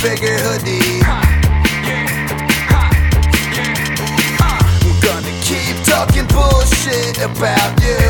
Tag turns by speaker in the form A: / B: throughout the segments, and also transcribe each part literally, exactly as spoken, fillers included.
A: figure hoodie. I'm gonna keep talking bullshit about you,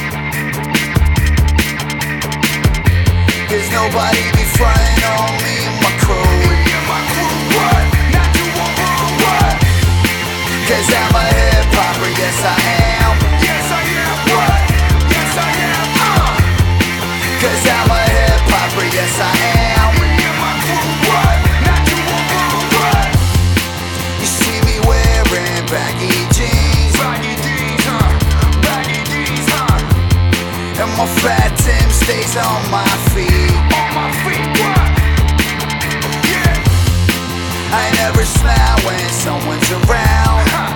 A: 'cause nobody be frontin' on me and my crew. What? Not you want what? 'Cause I'm a hip-hopper, yes I am. Yes I am. What? Yes I am. Uh. 'Cause I'm a hip-hopper, yes I am. What? Not you want what? You see me wearing baggy jeans, baggy jeans, huh? Baggy jeans, huh? And my fat Tim stays on my feet. On my feet, what? Yeah. I never smile when someone's around. Huh.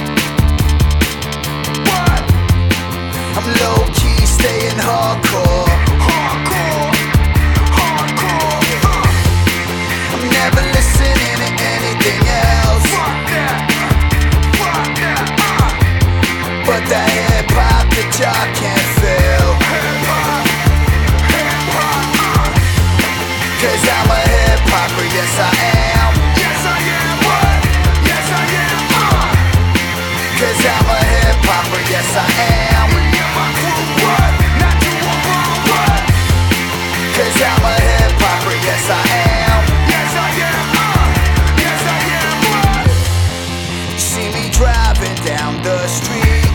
A: What? I'm low-key staying hardcore. Hardcore, hardcore, uh. I'm never listening to anything else. Fuck that, fuck that, uh. But that hip-hop that y'all can't feel. Hip-hop, hip-hop, uh. 'Cause I'm a hip-hopper, yes I am. Yes I am, what? Yes I am, uh. 'Cause I'm a hip-hopper, yes I am. What? Not you want what? 'Cause I'm a hip-hopper, yes I am. Yes I am, uh. Yes I am, what? You see me driving down the street,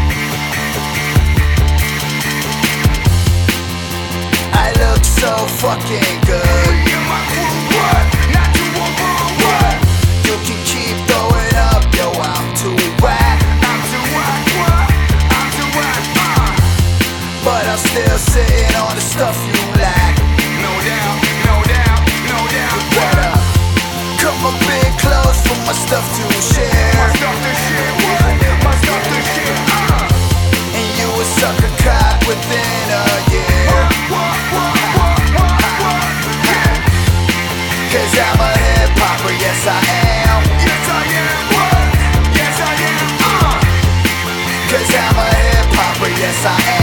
A: I look so fucking good. What? Not you want what? You can keep throwing up, yo, I'm too whack. I'm too whack, what? I'm too whack, uh. But I'm still sitting on the stuff you lack. No doubt, no doubt, no doubt. What up? Come a bit close for my stuff to share. My stuff to share, what? My stuff to share, uh. And you a sucker caught within a year. What, what, what, what, what, yeah. 'Cause I'm a hip-hopper, yes I am. Yes I am, what? Yes I am, uh. 'Cause I'm a hip-hopper, yes I am.